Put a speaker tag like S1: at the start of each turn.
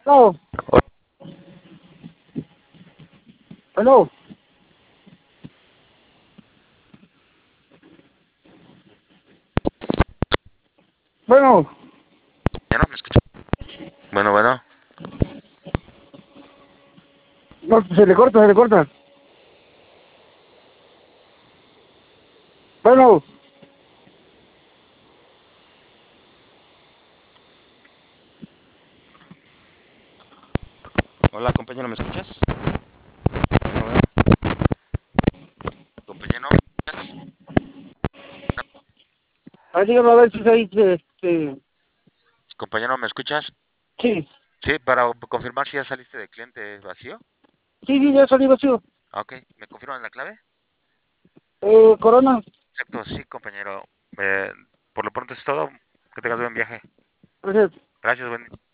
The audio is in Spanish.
S1: No, no, bueno,
S2: ¿Ya no me escucha? Bueno, bueno.
S1: no, se le corta, se le corta. Bueno,
S2: Hola, compañero, ¿me escuchas? Bueno, bueno. Compañero, ¿me escuchas?
S1: dígame a ver si ahí,
S2: Compañero, ¿me escuchas?
S1: sí,
S2: Sí, para confirmar si ya saliste de cliente vacío.
S1: sí, sí, ya salí vacío.
S2: Ah, ok, ¿me confirman la clave?
S1: Corona,
S2: Exacto, sí, compañero. Eh, por lo pronto es todo. Que tengas buen viaje.
S1: gracias.
S2: Gracias, buen